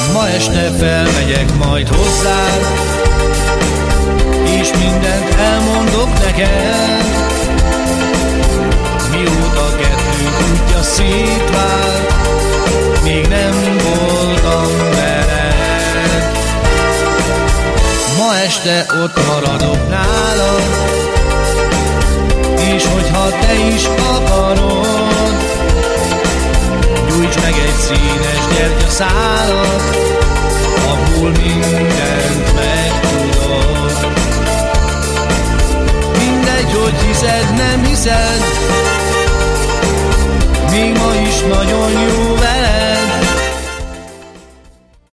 Ma este felmegyek majd hozzád, és mindent elmondok neked. Mióta kettőnk útja szétvált, még nem voltam veled. Ma este ott maradok nálad, és hogyha te is akarod, gyújts meg egy színes gyertyaszálat, abból mindent megtudod. Mindegy, hogy hiszed, nem hiszed, még ma is nagyon jó vagy.